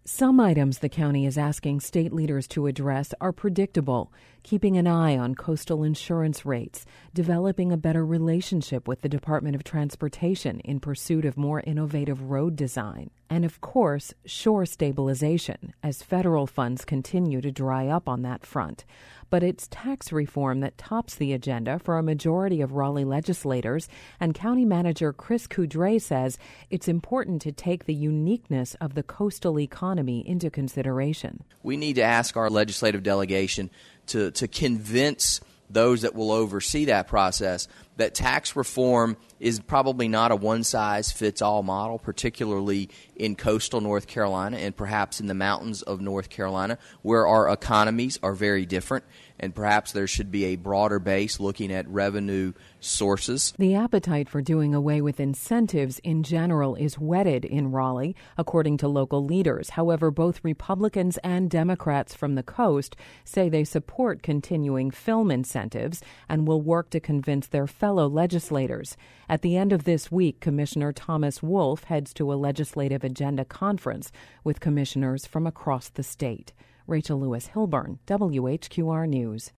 Some items the county is asking state leaders to address are predictable: keeping an eye on coastal insurance rates, developing a better relationship with the Department of Transportation in pursuit of more innovative road design, and of course, shore stabilization as federal funds continue to dry up on that front. But it's tax reform that tops the agenda for a majority of Raleigh legislators, and County Manager Chris Coudray says it's important to take the uniqueness of the coastal economy into consideration. We need to ask our legislative delegation to convince those that will oversee that process that tax reform is probably not a one-size-fits-all model, particularly in coastal North Carolina and perhaps in the mountains of North Carolina, where our economies are very different, and perhaps there should be a broader base looking at revenue sources. The appetite for doing away with incentives in general is whetted in Raleigh, according to local leaders. However, both Republicans and Democrats from the coast say they support continuing film incentives and will work to convince their fellow legislators. At the end of this week, Commissioner Thomas Wolf heads to a legislative agenda conference with commissioners from across the state. Rachel Lewis Hilburn, WHQR News.